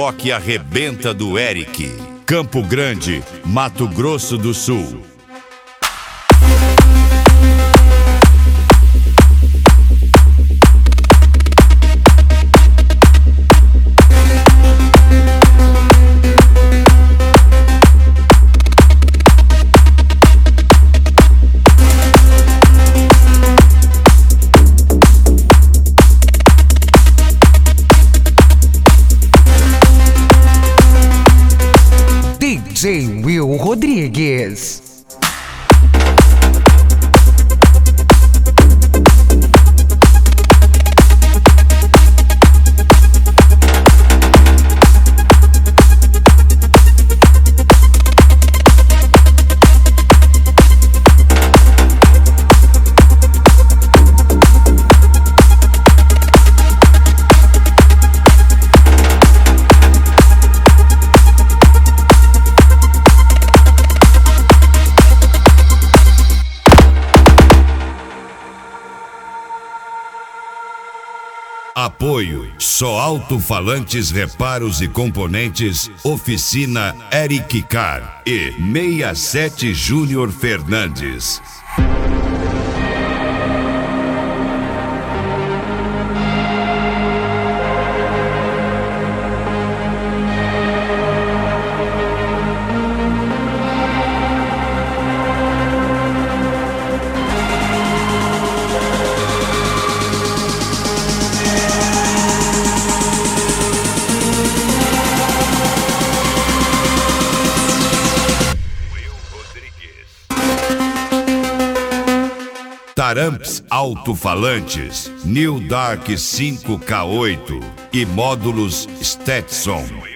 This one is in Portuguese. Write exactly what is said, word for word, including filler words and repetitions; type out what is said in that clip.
rock arrebenta do Eric. Campo Grande, Mato Grosso do Sul. D J Will Rodrigues. Apoio: Só Alto-Falantes, Reparos e Componentes, Oficina Eric Car e sessenta e sete Júnior Fernandes. Taramps Alto-Falantes, New Dark cinco K oito e módulos Stetson.